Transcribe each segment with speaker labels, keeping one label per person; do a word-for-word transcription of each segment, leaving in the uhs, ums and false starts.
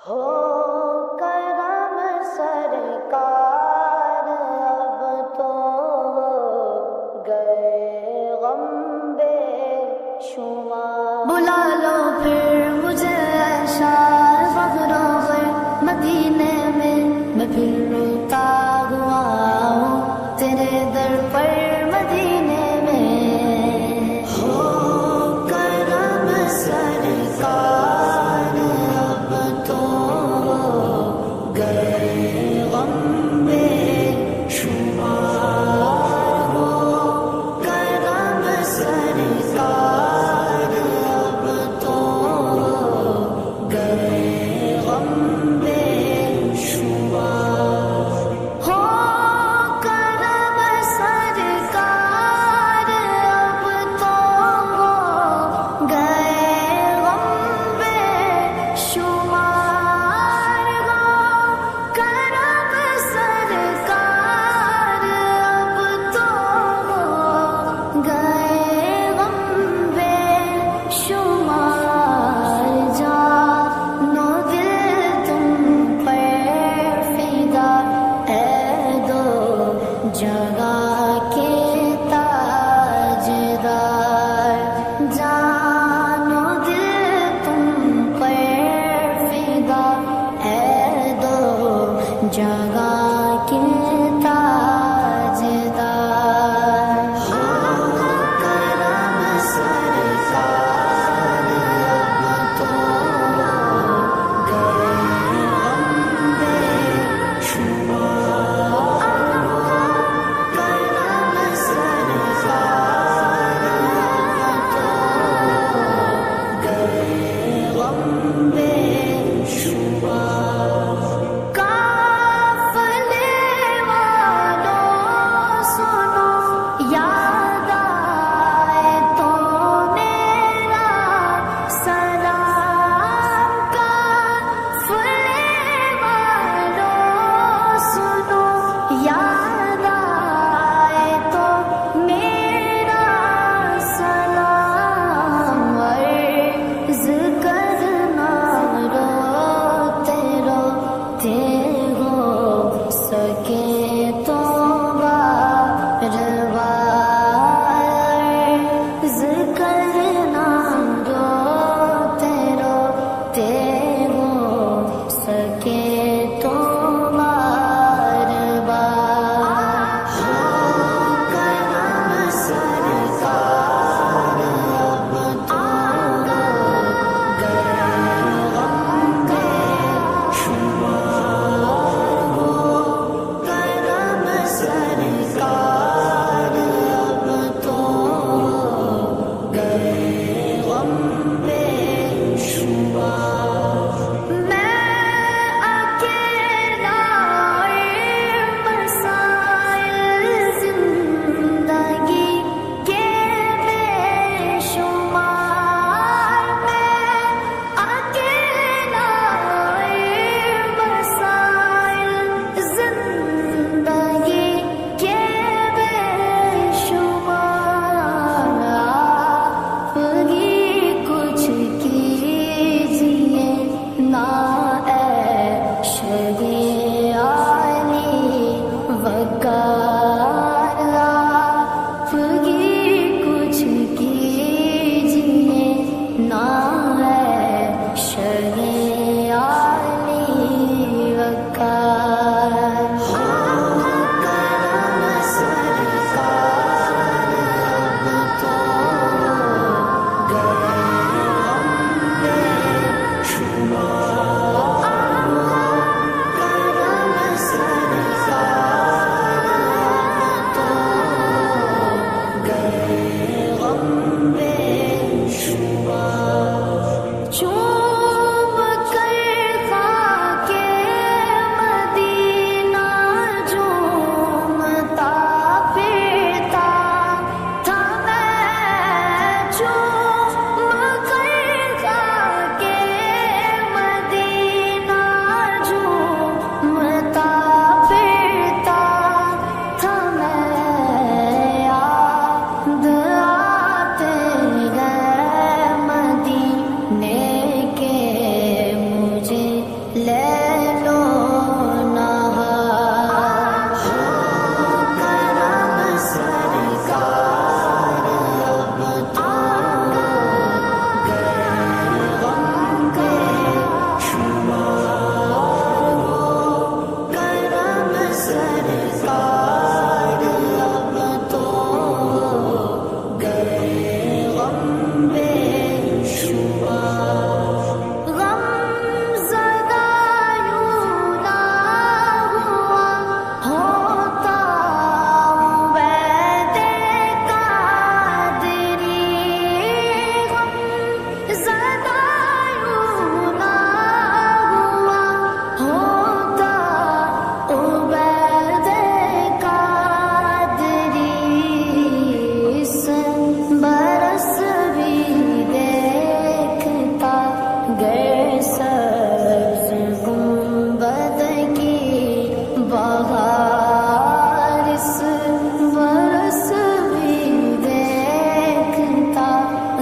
Speaker 1: ہو کرم سرکار اب تو ہو گئے غم بے شمار، بلا لو پھر مجھے اشار فخر و غیر مدینے میں، میں پھر روتا ہوا ہوں تیرے در پر مدینے میں۔ ہو کرم سرکار اب تو ہو گئے غم بے شمار، ہو کرم سرکار اب تو ہو گئے غم بے شمار، ہو کرم سرکار اب تو ہو گئے غم بے شمار، ہو کرم سرکار اب تو ہو گئے غم بے شمار، جانو دل تم پر فدا اے دو جگہ کے تاجدار، جانو دل تم پر فدا اے دو جگہ کے تاجدار، ہو کرم سرکار اب تو ہو گئے غم بے شمار، کرم سرکار اب تو ہو گئے غم بے شمار، کافر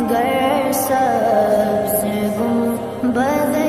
Speaker 1: گر سب سے گنبد